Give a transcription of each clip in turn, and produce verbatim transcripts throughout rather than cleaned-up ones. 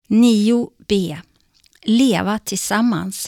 nio b. Leva tillsammans.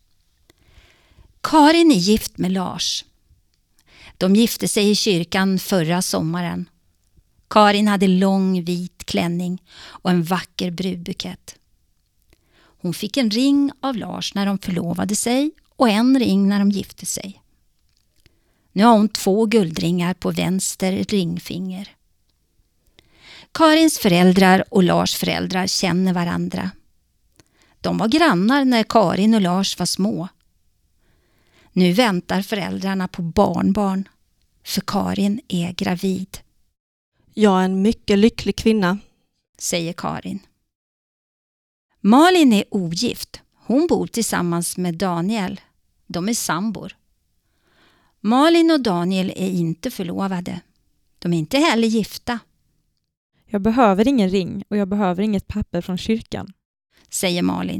Karin är gift med Lars. De gifte sig i kyrkan förra sommaren. Karin hade lång vit klänning och en vacker brudbukett. Hon fick en ring av Lars när de förlovade sig och en ring när de gifte sig. Nu har hon två guldringar på vänster ringfinger. Karins föräldrar och Lars föräldrar känner varandra. De var grannar när Karin och Lars var små. Nu väntar föräldrarna på barnbarn, för Karin är gravid. Jag är en mycket lycklig kvinna, säger Karin. Malin är ogift. Hon bor tillsammans med Daniel. De är sambor. Malin och Daniel är inte förlovade. De är inte heller gifta. Jag behöver ingen ring och jag behöver inget papper från kyrkan, säger Malin.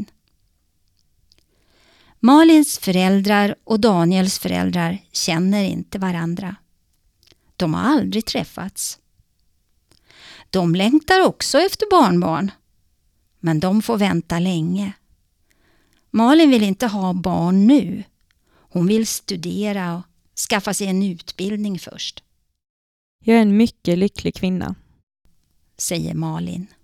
Malins föräldrar och Daniels föräldrar känner inte varandra. De har aldrig träffats. De längtar också efter barnbarn. Men de får vänta länge. Malin vill inte ha barn nu. Hon vill studera och skaffa sig en utbildning först. Jag är en mycket lycklig kvinna, säger Malin.